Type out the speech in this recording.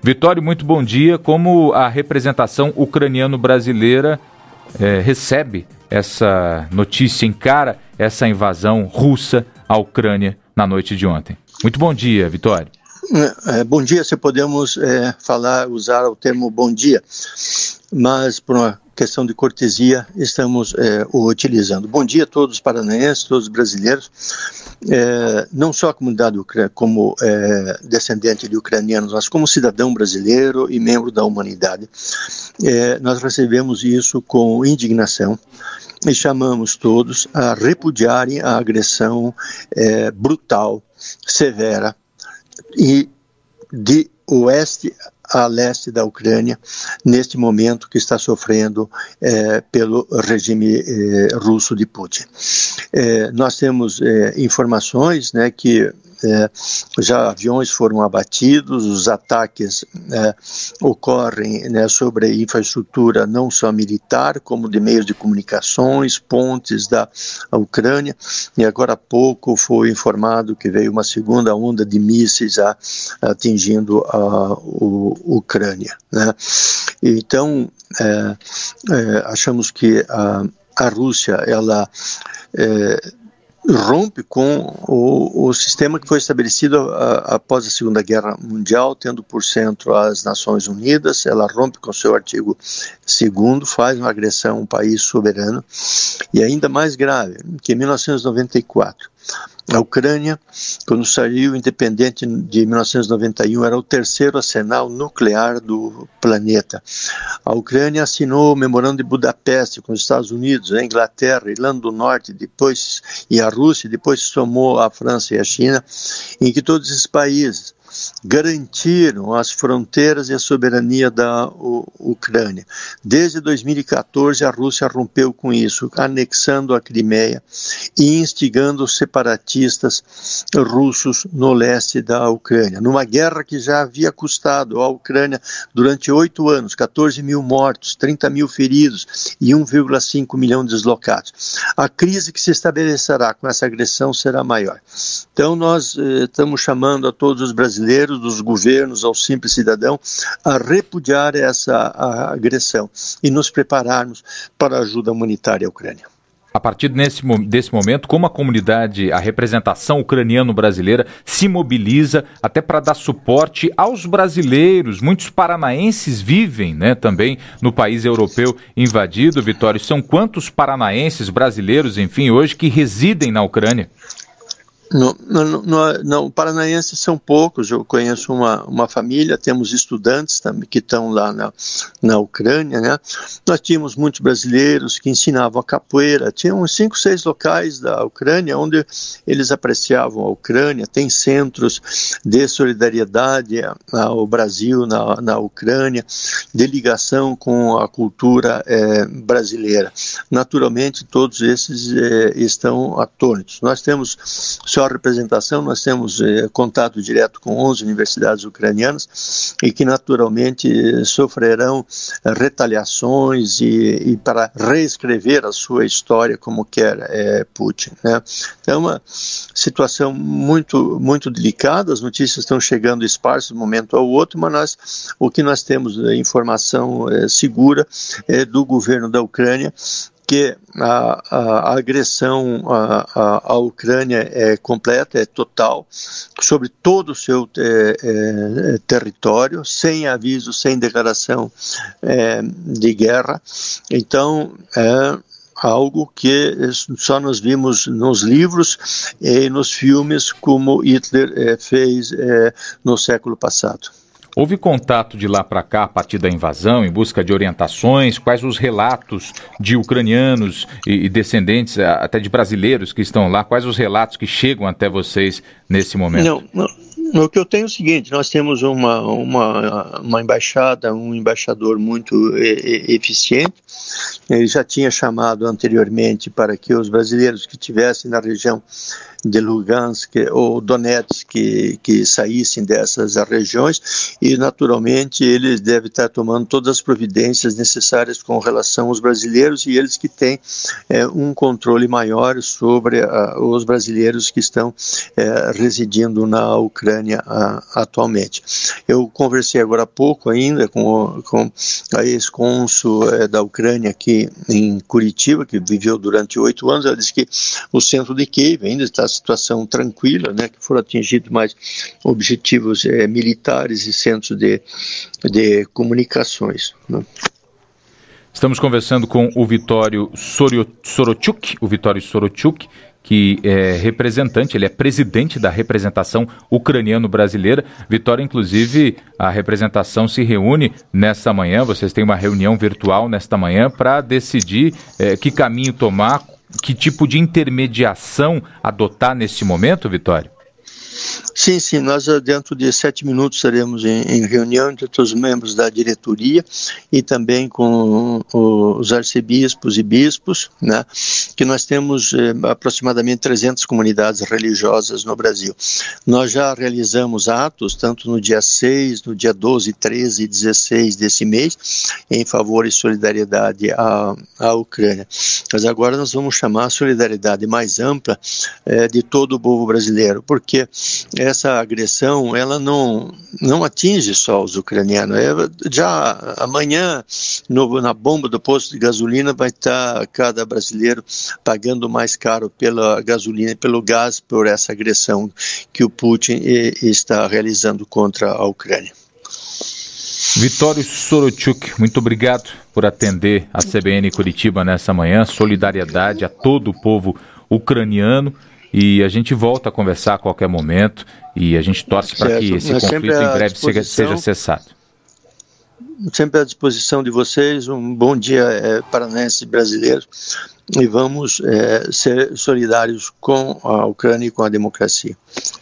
Vitório, muito bom dia. Como a representação ucraniano-brasileira recebe essa notícia, encara essa invasão russa à Ucrânia na noite de ontem? Muito bom dia, Vitório. Bom dia, se podemos usar o termo bom dia, mas por uma questão de cortesia estamos o utilizando. Bom dia a todos os paranaenses, todos os brasileiros, não só a comunidade como descendente de ucranianos, mas como cidadão brasileiro e membro da humanidade. Nós recebemos isso com indignação e chamamos todos a repudiarem a agressão brutal, severa, e de oeste a leste da Ucrânia, neste momento que está sofrendo pelo regime russo de Putin. Nós temos informações, né, que já aviões foram abatidos, os ataques ocorrem, né, sobre a infraestrutura não só militar, como de meios de comunicações, pontes da Ucrânia, e agora há pouco foi informado que veio uma segunda onda de mísseis atingindo a Ucrânia, né? Então, achamos que a Rússia, ela rompe com o sistema que foi estabelecido após a Segunda Guerra Mundial, tendo por centro as Nações Unidas. Ela rompe com seu artigo 2º, faz uma agressão a um país soberano, e ainda mais grave, que em 1994, a Ucrânia, quando saiu independente de 1991, era o terceiro arsenal nuclear do planeta. A Ucrânia assinou o Memorando de Budapeste com os Estados Unidos, a Inglaterra, a Irlanda do Norte, depois, e a Rússia, depois se somou a França e a China, em que todos esses países garantiram as fronteiras e a soberania da Ucrânia. Desde 2014, a Rússia rompeu com isso, anexando a Crimeia e instigando os separatistas russos no leste da Ucrânia, numa guerra que já havia custado à Ucrânia durante 8 anos, 14 mil mortos, 30 mil feridos e 1,5 milhão deslocados. A crise que se estabelecerá com essa agressão será maior. Então nós estamos chamando a todos os brasileiros, dos governos ao simples cidadão, a repudiar essa agressão e nos prepararmos para a ajuda humanitária à Ucrânia. A partir desse momento, como a comunidade, a representação ucraniano-brasileira se mobiliza até para dar suporte aos brasileiros? Muitos paranaenses vivem, né, também no país europeu invadido, Vitório. São quantos paranaenses, brasileiros, enfim, hoje que residem na Ucrânia? Não, paranaenses são poucos. Eu conheço uma família, temos estudantes também que estão lá na Ucrânia, né? Nós tínhamos muitos brasileiros que ensinavam a capoeira, tinham uns 5, 6 locais da Ucrânia onde eles apreciavam a Ucrânia. Tem centros de solidariedade ao Brasil, na Ucrânia, de ligação com a cultura brasileira. Naturalmente, todos esses estão atônitos. Nós temos só representação, nós temos contato direto com 11 universidades ucranianas e que naturalmente sofrerão retaliações e para reescrever a sua história como quer Putin, né? É uma situação muito, muito delicada. As notícias estão chegando esparsas de um momento ao outro, mas o que nós temos de informação segura do governo da Ucrânia, que a agressão à Ucrânia é completa, é total, sobre todo o seu território, sem aviso, sem declaração de guerra. Então, algo que só nós vimos nos livros e nos filmes, como Hitler fez no século passado. Houve contato de lá para cá a partir da invasão, em busca de orientações? Quais os relatos de ucranianos e descendentes, até de brasileiros que estão lá? Quais os relatos que chegam até vocês nesse momento? O que eu tenho é o seguinte: nós temos uma embaixada, um embaixador muito eficiente. Ele já tinha chamado anteriormente para que os brasileiros que estivessem na região de Lugansk ou Donetsk que saíssem dessas regiões, e naturalmente eles devem estar tomando todas as providências necessárias com relação aos brasileiros, e eles que têm um controle maior sobre os brasileiros que estão residindo na Ucrânia. Ucrânia atualmente. Eu conversei agora há pouco ainda com a ex-cônsul da Ucrânia aqui em Curitiba, que viveu durante 8 anos. Ela disse que o centro de Kiev ainda está em situação tranquila, né, que foram atingidos mais objetivos militares e centros de comunicações, né. Estamos conversando com o Vitório Sorochuk, que é representante, ele é presidente da representação ucraniano-brasileira. Vitória, inclusive, a representação se reúne nesta manhã, vocês têm uma reunião virtual nesta manhã para decidir que caminho tomar, que tipo de intermediação adotar nesse momento, Vitória? Sim, nós dentro de 7 minutos estaremos em reunião entre todos os membros da diretoria e também com os arcebispos e bispos, né, que nós temos aproximadamente 300 comunidades religiosas no Brasil. Nós já realizamos atos, tanto no dia 6, no dia 12, 13 e 16 desse mês, em favor e solidariedade à Ucrânia. Mas agora nós vamos chamar a solidariedade mais ampla de todo o povo brasileiro, porque essa agressão, ela não atinge só os ucranianos. Já amanhã, na bomba do posto de gasolina, vai estar cada brasileiro pagando mais caro pela gasolina e pelo gás por essa agressão que o Putin está realizando contra a Ucrânia. Vitório Sorochuk, muito obrigado por atender a CBN Curitiba nessa manhã. Solidariedade a todo o povo ucraniano. E a gente volta a conversar a qualquer momento e a gente torce para que esse conflito em breve seja cessado. Sempre à disposição de vocês. Um bom dia paranaense e brasileiro. E vamos ser solidários com a Ucrânia e com a democracia.